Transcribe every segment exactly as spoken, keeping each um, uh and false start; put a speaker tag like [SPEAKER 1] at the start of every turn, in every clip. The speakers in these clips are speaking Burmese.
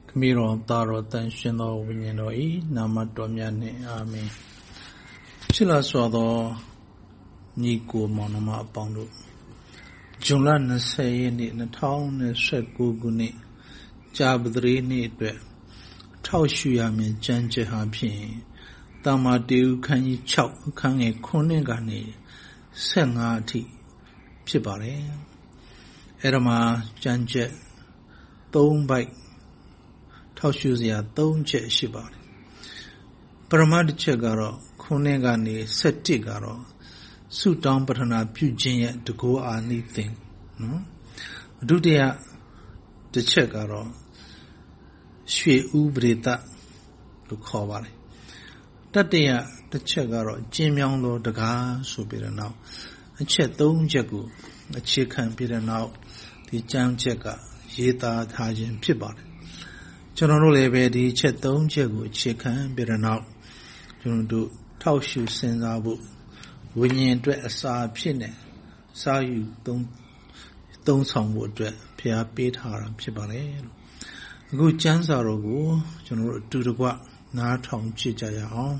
[SPEAKER 1] Miro Taro Tanshino Winyanoi Namatomyane Amen. Chila Swado Nico Monoma Pondo Julan say ni the town shed Guguni Jabdri ni Tao Shuyami Janje Hapi Tama Dew can you chow can a Kunigani Sengati Pibare Erama Janje Don't bite Tao Shuzia don't jet shibari Paramad Chegaro Kunigani Setigaro Suit down but an abugin to go anything. No? Do they the Chegaro Shui Ubrita to cover that they are the Chegaro Jimyong Lo the Ga so be now. A chet don't jagu, a chicken be now, the jam checker, Yeta Tajin Pibot. General Lebe the chet don't jagu, chicken be now. You do Tao Shu sends our book. When you dread a saw pine, saw you don't don't some wood dread, Pia beat her and Pibare. Good chance are go, General to the guap, not Tom Chichaya.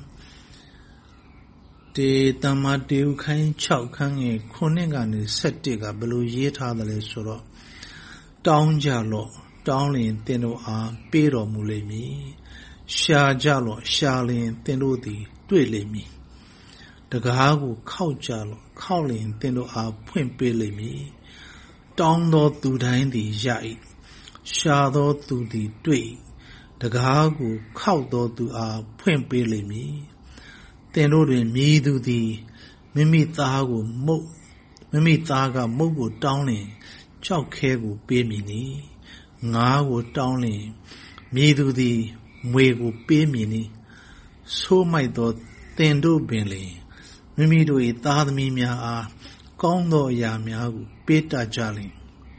[SPEAKER 1] The Damadu can chow can a Kunigan is set digger below yet other solo. Down Jalo, down in Teno are Pero Mulemi, Sha Jalo, Shalin Tenodi, Dwele me. The Gahagu cow jalo, cowling tendo a point belly me. Down do to the yai, shadow to the dway. The Gahagu cow do to a point belly me. Tendo de me do the Mimi Tagu mo, Mimi Taga mogu downing, chow kegu bemini, Nago downing, me do the Mwegu bemini. So my dot tendo belly. Mimi do it, Tadmimia are Gondo Yamiagu, Beta Jali.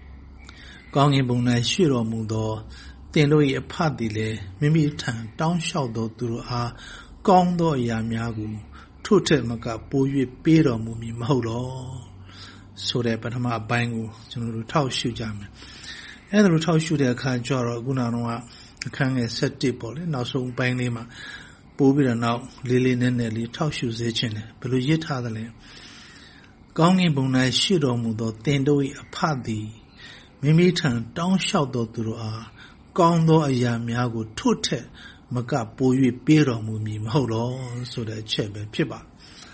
[SPEAKER 1] Gong Buna Shiro Mudo, Tendo a padile, Mimi tan, down shout do to a Gondo Yamiagu, Tute Maka, Boyu, Beta Mumi Molo. So that Patama Bangu, General Tao Shujam. And the Tao Shuda Kajora Gunanoa, the Kang set dipole, now so Banglima. Bobby now, Lily Nelly, Taushu's agent, but yet otherly. Gong in Buna Shido Mudo, Tendo a party. Mimi turn down shout do to a Gondo a Yamiago, Tute, Maga, Boyu, Bero Mumi, Molo, so that Chebe Piba.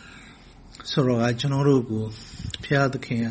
[SPEAKER 1] So I General Pia the King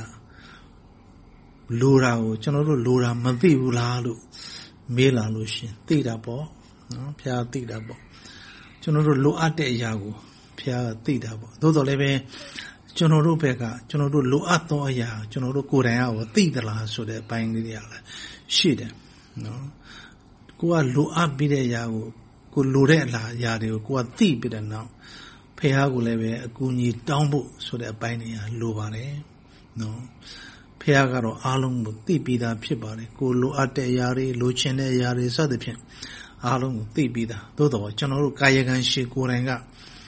[SPEAKER 1] Lura, General Lura, Mavi Ulalu, Mela Lucian, Tida Bo, Pia Tida Bo. General look at the Yago, Pia Tidabo. Dodo leve, General Pega, General look at the Ya, General Korea or Tidala, so that buying the Yala. She then, no. Go a look up be the Yago, go Lurella Yadi, go a thief bit now. Peago leve, a guni downboat, so that buying a Luvare, no. Peagaro alum would be that pibare, go look at the Yari, Luchene Yari, Sadipin. Along Tibida, Dodo, General Kayagan Shi Kuranga,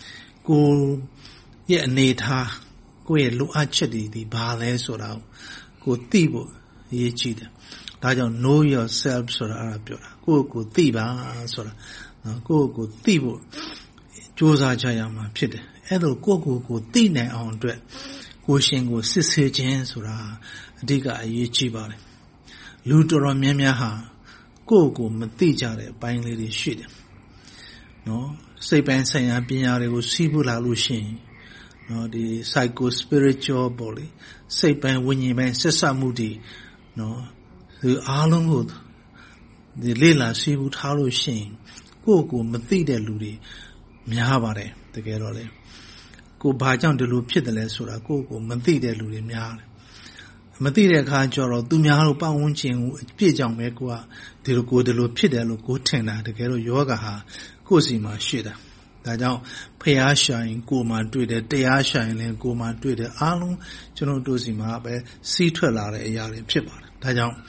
[SPEAKER 1] go yet Neta, go a look at Chedi, the Bale Sora, go Tibo, ye cheat. I don't know yourself, Sora Arabura, go go Tiba, Sora, go go Tibo, Josa Jayama, Pit, Edo go go go Tina on dread, go shingo Sissy Jan Sora, Diga ye chibare. Lutora Miamiaha. Go go Matijare, buying lady shit. No, say ban saying I've been out of Sibula Luchin. No, the psycho spiritual body. Say ban winning man, Sessa Moody. No, the Arlongwood. The Lila Sibu Talo Shin. Go go Matida Ludi. Mihabare, the Gerole. Go by down the Lupidale Sura, go go Matida Ludi Miare. Material Kajoro, Dumiaro Paunching, Pijang Megua, the go de Lupida, go tena, the Gero Yogaha, Cosima Shida. That now pay a shine, go my do the day I shine and go my do the alum, General Dosima, see to a lot of yard pipper. That now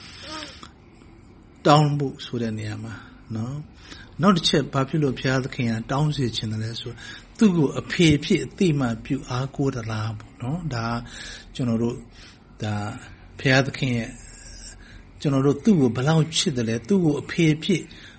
[SPEAKER 1] down books with an yama, no? Not the chip popular Pia the King and down switch in the lesson. To go a pay pit, thema, pu are good a lab, no? Da General. The Pia the King ကျွန်တော်တို့သူ့ကိုဘလောက်ချစ်တယ်လဲသူ့ကိုအဖေအဖြစ်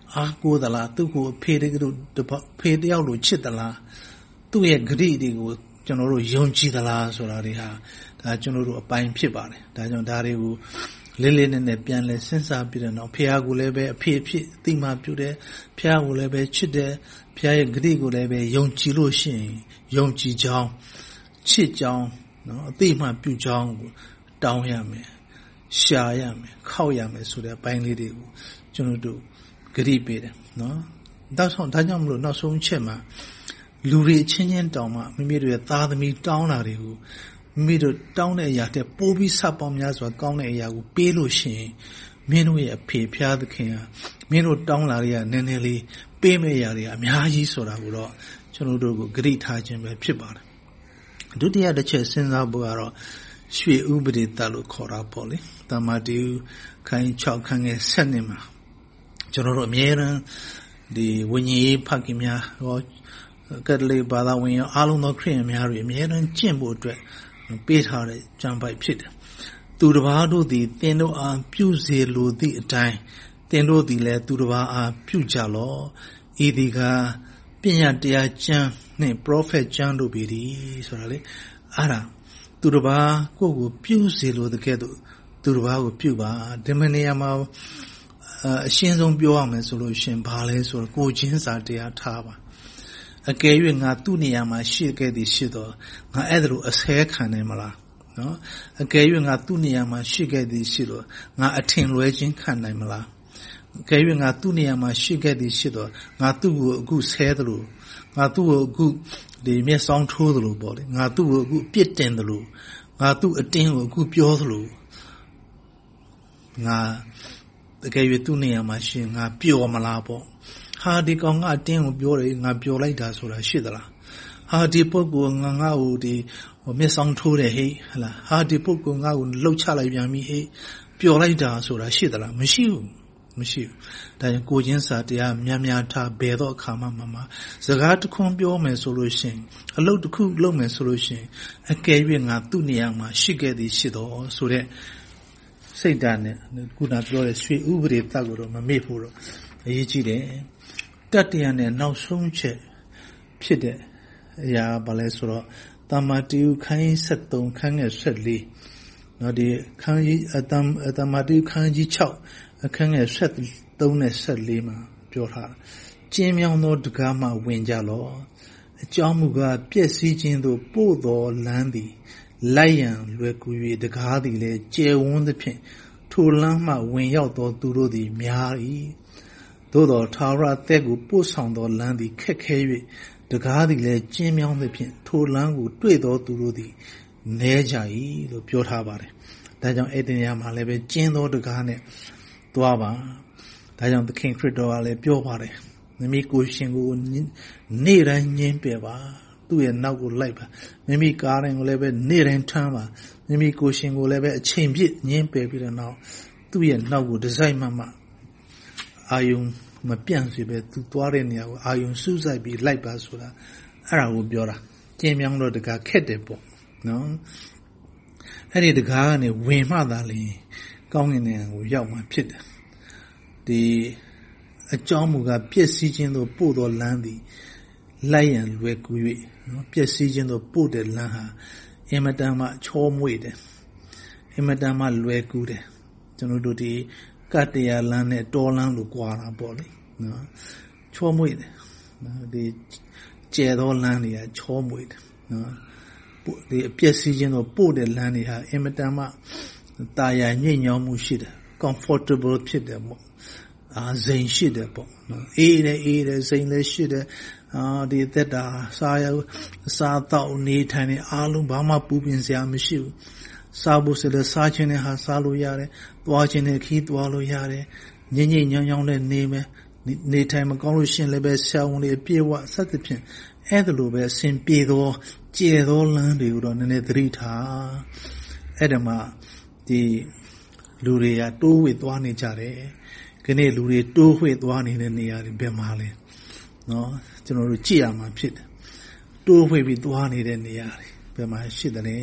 [SPEAKER 1] အားကိုးသလားသူ့ကိုဖေတကဖေတယောက်လိုချစ်သလားသူ့ရဲ့ဂရိတွေကိုကျွန်တော်တို့ယုံကြည်သလားဆိုတာတွေဟာဒါကျွန်တော်တို့အပိုင်းဖြစ်ပါတယ်ဒါကြောင့်ဒါတွေကိုလေးလေးနက်နက်ပြန်လဲစဉ်းစားပြီးတော့ဖခင်ကိုလည်းပဲအဖေဖြစ်အတိမပြုတယ်ဖခင်ကိုလည်းပဲချစ်တယ်ဖခင်ရဲ့ဂရိကိုလည်းပဲယုံကြည်လို့ရှိရင်ယုံကြည်ကြောင်းချစ်ကြောင်းနော်အတိမပြုကြောင်းကိုတောင်းရမယ်ရှာရမယ်ခောက်ရမယ်ဆိုတဲ့အပိုင်းလေးတွေကိုကျွန်တော်တို့ဂရိပေးတယ်နော်ဒါဆိုဒါကြောင့်မလို့နောက်ဆုံးချက်မှာလူတွေချင်းချင်းတောင်းမှမိမိတို့ရဲ့သားသမီးတောင်းတာတွေကိုမိမိတို့တောင်းတဲ့အရာတဲ့ပိုးပြီးစပေါင်းများစွာကောင်းတဲ့အရာကိုပေးလို့ရှိရင်မင်းတို့ရဲ့အဖေဖျားသခင်ဟာမင်းတို့တောင်းလာရတဲ့နည်းနည်းလေးပေးမယ့်အရာတွေအများကြီးဆိုတာကိုတော့ကျွန်တော်တို့ကိုဂရိထားခြင်းပဲဖြစ်ပါတယ်ဒုတိယတစ်ချက်စဉ်းစားဖို့ကတော့ရွှေဥပဒေတလို့ခေါ်တာပေါ့လေတမန်တော်ခိုင်း၆ခန်းငယ်၁၂မှာကျွန်တော်တို့အမြဲတမ်းဒီဝိညာဉ်ရေးဖခင်များဟောကက်သလစ်ဘာသာဝင်အားလုံးသောခရစ်ယာန်များတွေအမြဲတမ်းကျင့်ဖို့အတွက်ပေးထားတဲ့ကြံပိုက်ဖြစ်တယ်သူတစ်ပါးတို့သည်သင်တို့အားပြုစေလိုသည့်အတိုင်းသင်တို့သည်လည်းသူတစ်ပါးအားပြုကြလော့ဤသည်ကပညာတရားကျမ်းနှင့် prophet ကျမ်းတို့ပေသည်ဆိုတာလေအဲ့ဒါသူတစ်ပါးကိုယ့်ကိုပြုစေလိုတဲ့ကဲ့သို့သူတစ်ပါးကိုပြုပါဒီမနေရာမှာအရှင်းဆုံးပြောရမယ်ဆိုလို့ရှင်ဘာလဲဆိုတော့ကိုချင်းစာတရားထားပါအကယ်၍ငါသူ့နေရာမှာရှိခဲ့သည်ရှိတော့ငါအဲ့ဒါလိုအဆဲခံနိုင်မလားနော်အကယ်၍ငါသူ့နေရာမှာရှိခဲ့သည်ရှိတော့ငါအထင်လွဲခြင်းခံနိုင်မလားအကယ်၍ငါသူ့နေရာမှာရှိခဲ့သည်ရှိတော့ငါသူ့ကိုအခုဆဲသလိုငါသူ့ကိုအခုဒီမျက်စောင်းထိုးသလိုပေါ့လေငါသူ့ကိုအခုပြစ်တင်သလိုငါသူ့အတင်းကိုအခုပြောသလိုငါတကယ်၍သူ့နေရာမှာရှင်ငါပျော်မလားပေါ့ဟာဒီကောင်ကအတင်းကိုပြောတယ်ငါပျော်လိုက်တာဆိုတာရှိသလားဟာဒီပုဂ္ဂိုလ်ငါငါ့ကိုဒီမျက်စောင်းထိုးတယ်ဟဲ့ဟလားဟာဒီပုဂ္ဂိုလ်ငါ့ကိုလှုပ်ချလိုက်ပြန်ပြီဟဲ့ပျော်လိုက်တာဆိုတာရှိသလားမရှိဘူးမရှိဘူးဒါကြောင့်ကိုချင်းစာတရားများများထားဘယ်တော့အခါမှမမှာစကားတစ်ခွန်းပြောမယ်ဆိုလို့ရှင်အလုပ်တစ်ခုလုပ်မယ်ဆိုလို့ရှင်အကယ်၍ငါသူ့နေရာမှာရှိခဲ့သည်ရှိတော့ဆိုတဲ့စိတ်ဓာတ်နဲ့ခုနပြောတဲ့ရွှေဥပဒေတက်ကိုတော့မမေ့ဖို့တော့အရေးကြီးတယ်တတ္တရနဲ့နောက်ဆုံးချက်ဖြစ်တဲ့အရာဘာလဲဆိုတော့တမန်တော်ခန်းကြီး၁၃ခန်းငယ်၁၄နော်ဒီခန်းကြီးအတမ်တမန်တော်ခန်းကြီး၆အခန်းငယ်၁၃နဲ့၁၄မှာပြောထားကျင်းမြောင်းသောတကားမှဝင်ကြလော့အကြောင်းမူကားပျက်စီးခြင်းသို့ပို့သောလမ်းသည်လိုက်ရန်လွယ်ကူ၍တကားသည်လည်းကျယ်ဝန်းသဖြင့်ထိုလမ်းမှဝင်ရောက်သောသူတို့သည်များ၏သို့သောထာဝရအသက်ကိုပို့ဆောင်သောလမ်းသည်ခက်ခဲ၍တကားသည်လည်းကျဉ်းမြောင်းသဖြင့်ထိုလမ်းကိုတွေ့သောသူတို့သည်နည်းကြ၏လို့ပြောထားပါတယ်။ဒါကြောင့်အဲ့ဒီနေရာမှာလည်းပဲကျဉ်းသောတကားနဲ့သွားပါ။ဒါကြောင့်သခင်ခရစ်တော်ကလည်းပြောပါတယ်။မိမိကိုယ်ရှင်ကိုနေ့တိုင်းညှင်းပယ်ပါ။သူ့ရဲ့နောက်ကိုလိုက်ပါ။မိမိကားတိုင်းကိုလည်းပဲနေ့တိုင်းထမ်းပါ။မိမိကိုယ်ရှင်ကိုလည်းပဲအချိန်ပြည့်ညှင်းပယ်ပြီးတဲ့နောက်သူ့ရဲ့နောက်ကိုဒီဇိုင်းမှမှအာယုံမပြန့်စေပဲသူသွားတဲ့နေရာကိုအာယုံစူးစိုက်ပြီးလိုက်ပါဆိုတာအဲ့ဒါကိုပြောတာကျင်းမြောင်းတော့တကားခက်တယ်ပေါ့နော်အဲ့ဒီတကားကနေဝင်မှသာလေကောင်းကင်နိုင်ငံကိုရောက်မှဖြစ်တယ်ဒီအကြောင်းမူကားပျက်စီးခြင်းတို့ပို့တော်လမ်းသည်လိုက်ရန်လွယ်ကူ၍နော်ပျက်စီးခြင်းတို့ပို့တဲ့လမ်းဟာအင်မတန်မှချောမွေ့တယ်အင်မတန်မှလွယ်ကူတယ်ကျွန်တော်တို့ဒီကတ္တရာလမ်းနဲ့တောလမ်းလိုကွာတာပေါ့လေနော်ချောမွေ့တယ်နော်ဒီကျဲသောလမ်းတွေကချောမွေ့တယ်နော်ဒီအပြည့်စည်ခြင်းတော့ပို့တဲ့လမ်းတွေဟာအင်မတန်မှတာယာညစ်ညောင်းမှုရှိတယ် comfortable ဖြစ်တယ်ပေါ့အာဇိမ်ရှိတယ်ပေါ့နော်အေးတယ်အေးတယ်ဇိမ်လည်းရှိတယ်အာဒီသက်တာစားရစားတော့နေထိုင်နေအားလုံးဘာမှပူပင်စရာမရှိဘူးစားဖို့ဆိုလည်းစားခြင်းနဲ့ဟာစားလို့ရတယ်။သွားခြင်းနဲ့ခီးသွားလို့ရတယ်။ညင်ညင်ညောင်းညောင်းနဲ့နေမယ်။နေထိုင်မကောင်းလို့ရှင်လည်းပဲဆရာဝန်တွေပြေဝစသဖြင့်အဲ့ဒါလိုပဲအစဉ်ပြေသောကျဲသောလမ်းတွေကိုတော့နည်းနည်းသတိထား။အဲ့ဒါမှဒီလူတွေကတိုးဝှေ့သွားနေကြတယ်။ဒီနေ့လူတွေတိုးဝှေ့သွားနေတဲ့နေရာတွေဘယ်မှာလဲ။နော်ကျွန်တော်တို့ကြည့်ရမှာဖြစ်တယ်။တိုးဝှေ့ပြီးသွားနေတဲ့နေရာတွေဘယ်မှာရှိသလဲ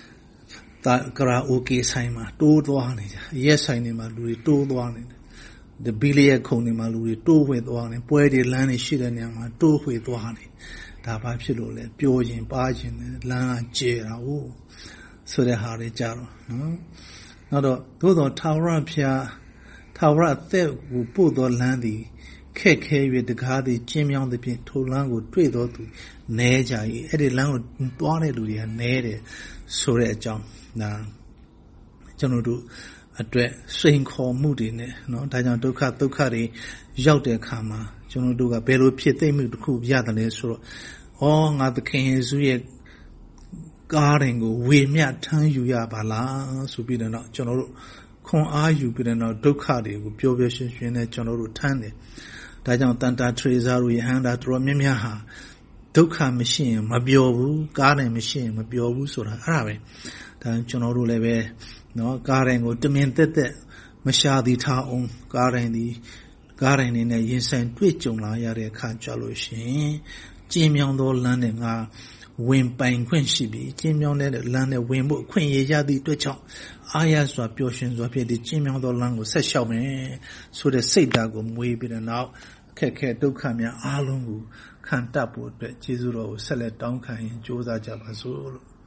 [SPEAKER 1] ။တာကရာအိုကေဆိုင်မှာတိုးသွားနေကြရက်ဆိုင်တွေမှာလူတွေတိုးသွားနေတယ် the Billy Coney Maluri, two with one, and Poety Lanny Shidanama, two with one. Tapapilole, Piojin, Bajin, Lan, Jera, so the Harry Jaro. Not a todo Taura Pia, Taura, there who put the landy, cake with the Gadi, Jimmy on the pin, two language, trade or two, Neja, Eddie Language, Bonnet, and Nede, so that John. Now, General. Address saying call moody, no, Tajan Doka Dokari, Yaude Kama, Jono Duga, Belo Piete, Muku, Yadane, so all other kings, we guarding, we met Tan Yabala, so be the not General Con are you good enough, Dokari, with pure vision, General Tande, Tajan Tanta Trezaru, hand at Romimiaha, Doka machine, Mabiovu, garden machine, Mabiovu, so Arabe, Tan General Leve. No, Garen would demand that Mashadi Taon, Garen the Garen in a insane twitch on La Yare Kanchalushin, Jimmy on the landing are Wim Bang Quinshibi, Jimmy on the land of Wimbo, Queen Yadi Twitch. I asked what potions of the Jimmy on the land was such a man, so the Sedagum way be now, Keke Dokamia Alungu, can't tap with Jizuro, sell it down kind, Josa Jabazul.